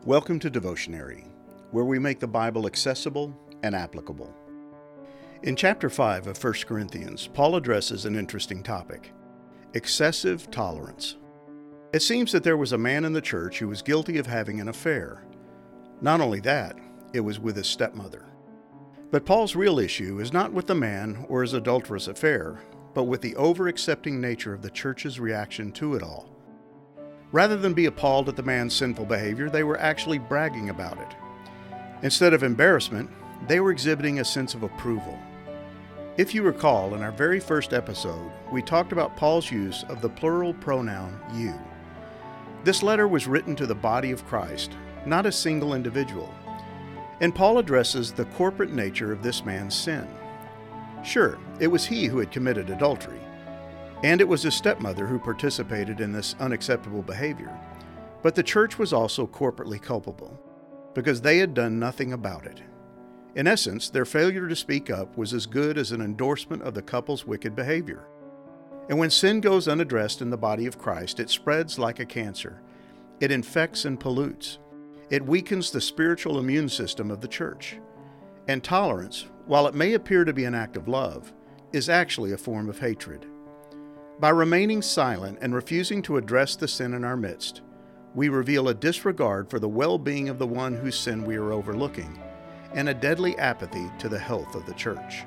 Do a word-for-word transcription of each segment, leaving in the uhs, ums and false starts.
Welcome to Devotionary, where we make the Bible accessible and applicable. In chapter five of First Corinthians, Paul addresses an interesting topic: excessive tolerance. It seems that there was a man in the church who was guilty of having an affair. Not only that, it was with his stepmother. But Paul's real issue is not with the man or his adulterous affair, but with the over-accepting nature of the church's reaction to it all. Rather than be appalled at the man's sinful behavior, they were actually bragging about it. Instead of embarrassment, they were exhibiting a sense of approval. If you recall, in our very first episode, we talked about Paul's use of the plural pronoun you. This letter was written to the body of Christ, not a single individual. And Paul addresses the corporate nature of this man's sin. Sure, it was he who had committed adultery, and it was his stepmother who participated in this unacceptable behavior. But the church was also corporately culpable, because they had done nothing about it. In essence, their failure to speak up was as good as an endorsement of the couple's wicked behavior. And when sin goes unaddressed in the body of Christ, it spreads like a cancer. It infects and pollutes. It weakens the spiritual immune system of the church. And tolerance, while it may appear to be an act of love, is actually a form of hatred. By remaining silent and refusing to address the sin in our midst, we reveal a disregard for the well-being of the one whose sin we are overlooking, and a deadly apathy to the health of the church.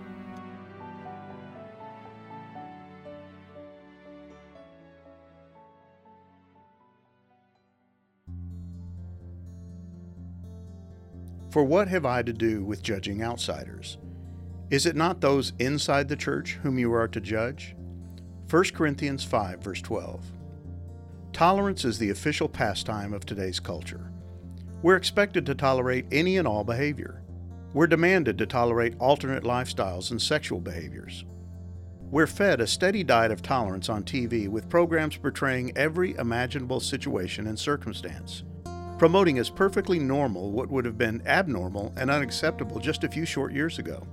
For what have I to do with judging outsiders? Is it not those inside the church whom you are to judge? First Corinthians five, verse twelve. Tolerance is the official pastime of today's culture. We're expected to tolerate any and all behavior. We're demanded to tolerate alternate lifestyles and sexual behaviors. We're fed a steady diet of tolerance on T V with programs portraying every imaginable situation and circumstance, promoting as perfectly normal what would have been abnormal and unacceptable just a few short years ago.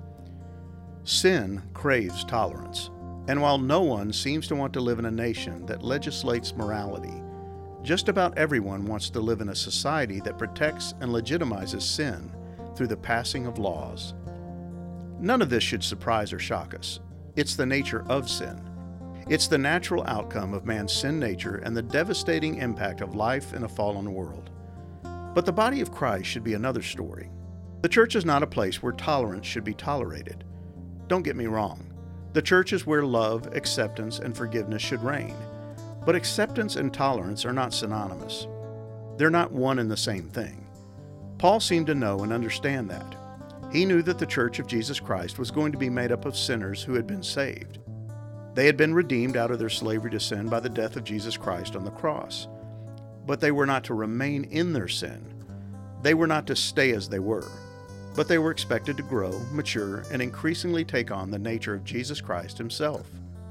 Sin craves tolerance. And while no one seems to want to live in a nation that legislates morality, just about everyone wants to live in a society that protects and legitimizes sin through the passing of laws. None of this should surprise or shock us. It's the nature of sin. It's the natural outcome of man's sin nature and the devastating impact of life in a fallen world. But the body of Christ should be another story. The church is not a place where tolerance should be tolerated. Don't get me wrong. The church is where love, acceptance, and forgiveness should reign. But acceptance and tolerance are not synonymous. They're not one and the same thing. Paul seemed to know and understand that. He knew that the church of Jesus Christ was going to be made up of sinners who had been saved. They had been redeemed out of their slavery to sin by the death of Jesus Christ on the cross. But they were not to remain in their sin. They were not to stay as they were. But they were expected to grow, mature, and increasingly take on the nature of Jesus Christ himself.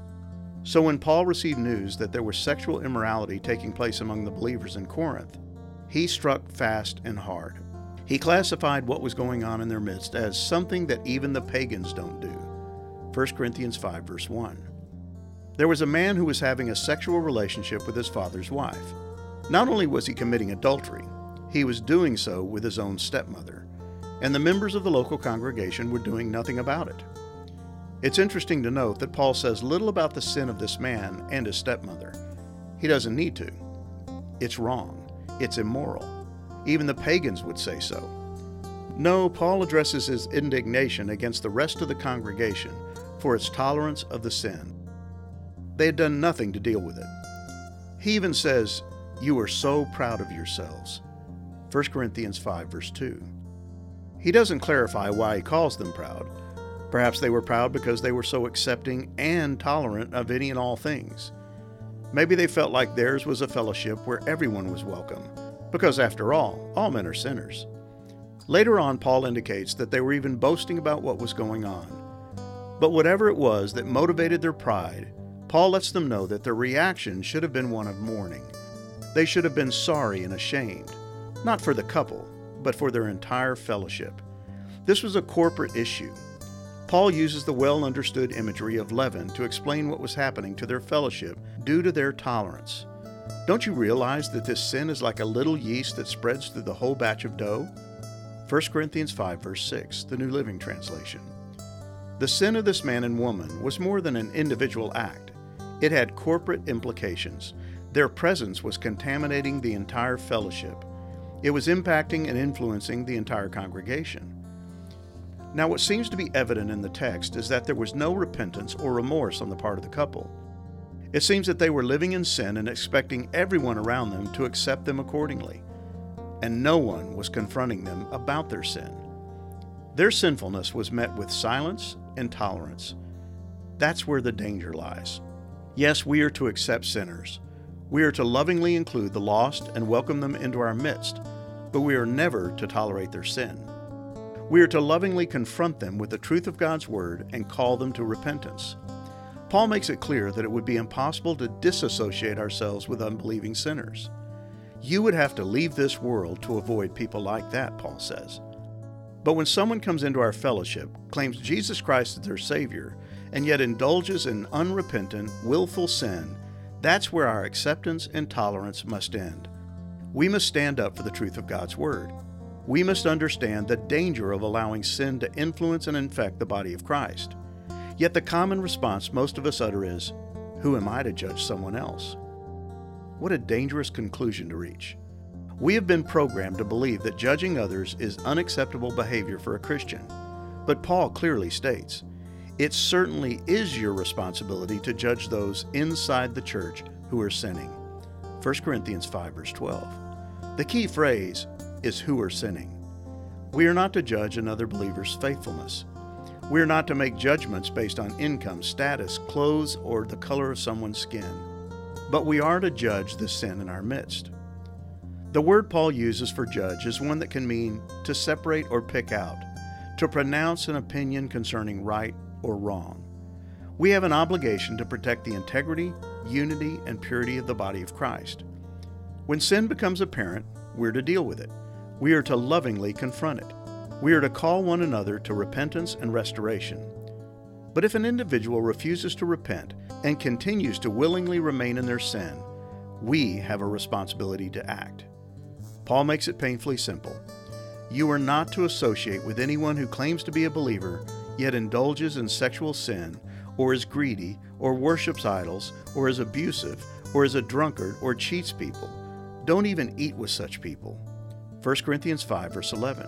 So when Paul received news that there was sexual immorality taking place among the believers in Corinth, he struck fast and hard. He classified what was going on in their midst as something that even the pagans don't do. First Corinthians five, verse one. There was a man who was having a sexual relationship with his father's wife. Not only was he committing adultery, he was doing so with his own stepmother. And the members of the local congregation were doing nothing about it. It's interesting to note that Paul says little about the sin of this man and his stepmother. He doesn't need to. It's wrong. It's immoral. Even the pagans would say so. No, Paul addresses his indignation against the rest of the congregation for its tolerance of the sin. They had done nothing to deal with it. He even says, "You are so proud of yourselves." First Corinthians five, verse two. He doesn't clarify why he calls them proud. Perhaps they were proud because they were so accepting and tolerant of any and all things. Maybe they felt like theirs was a fellowship where everyone was welcome, because after all, all men are sinners. Later on, Paul indicates that they were even boasting about what was going on. But whatever it was that motivated their pride, Paul lets them know that their reaction should have been one of mourning. They should have been sorry and ashamed, not for the couple, but for their entire fellowship. This was a corporate issue. Paul uses the well-understood imagery of leaven to explain what was happening to their fellowship due to their tolerance. Don't you realize that this sin is like a little yeast that spreads through the whole batch of dough? First Corinthians five, verse six, the New Living Translation. The sin of this man and woman was more than an individual act. It had corporate implications. Their presence was contaminating the entire fellowship. It was impacting and influencing the entire congregation. Now, what seems to be evident in the text is that there was no repentance or remorse on the part of the couple. It seems that they were living in sin and expecting everyone around them to accept them accordingly, and no one was confronting them about their sin. Their sinfulness was met with silence and tolerance. That's where the danger lies. Yes, we are to accept sinners. We are to lovingly include the lost and welcome them into our midst, but we are never to tolerate their sin. We are to lovingly confront them with the truth of God's Word and call them to repentance. Paul makes it clear that it would be impossible to disassociate ourselves with unbelieving sinners. You would have to leave this world to avoid people like that, Paul says. But when someone comes into our fellowship, claims Jesus Christ as their Savior, and yet indulges in unrepentant, willful sin, that's where our acceptance and tolerance must end. We must stand up for the truth of God's Word. We must understand the danger of allowing sin to influence and infect the body of Christ. Yet the common response most of us utter is, "Who am I to judge someone else?" What a dangerous conclusion to reach. We have been programmed to believe that judging others is unacceptable behavior for a Christian. But Paul clearly states, it certainly is your responsibility to judge those inside the church who are sinning. First Corinthians five, verse twelve. The key phrase is who are sinning. We are not to judge another believer's faithfulness. We are not to make judgments based on income, status, clothes, or the color of someone's skin. But we are to judge the sin in our midst. The word Paul uses for judge is one that can mean to separate or pick out, to pronounce an opinion concerning right or wrong. We have an obligation to protect the integrity, unity, and purity of the body of Christ. When sin becomes apparent, we're to deal with it. We are to lovingly confront it. We are to call one another to repentance and restoration. But if an individual refuses to repent and continues to willingly remain in their sin, we have a responsibility to act. Paul makes it painfully simple. You are not to associate with anyone who claims to be a believer, yet indulges in sexual sin, or is greedy, or worships idols, or is abusive, or is a drunkard, or cheats people. Don't even eat with such people. First Corinthians five, verse eleven.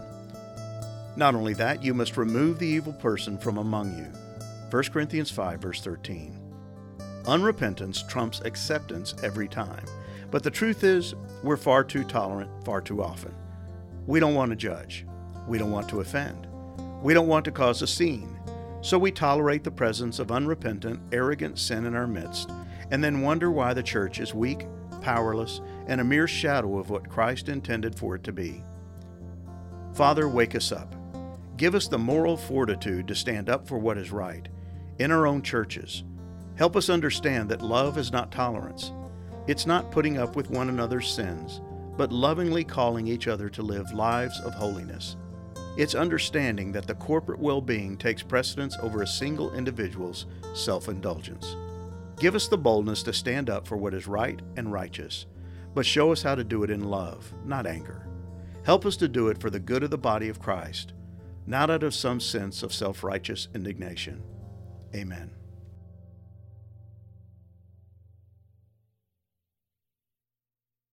Not only that, you must remove the evil person from among you. First Corinthians five, verse thirteen. Unrepentance trumps acceptance every time. But the truth is, we're far too tolerant far too often. We don't want to judge. We don't want to offend. We don't want to cause a scene. So we tolerate the presence of unrepentant, arrogant sin in our midst, and then wonder why the church is weak, powerless, and a mere shadow of what Christ intended for it to be. Father, wake us up. Give us the moral fortitude to stand up for what is right in our own churches. Help us understand that love is not tolerance. It's not putting up with one another's sins, but lovingly calling each other to live lives of holiness. It's understanding that the corporate well-being takes precedence over a single individual's self-indulgence. Give us the boldness to stand up for what is right and righteous, but show us how to do it in love, not anger. Help us to do it for the good of the body of Christ, not out of some sense of self-righteous indignation. Amen.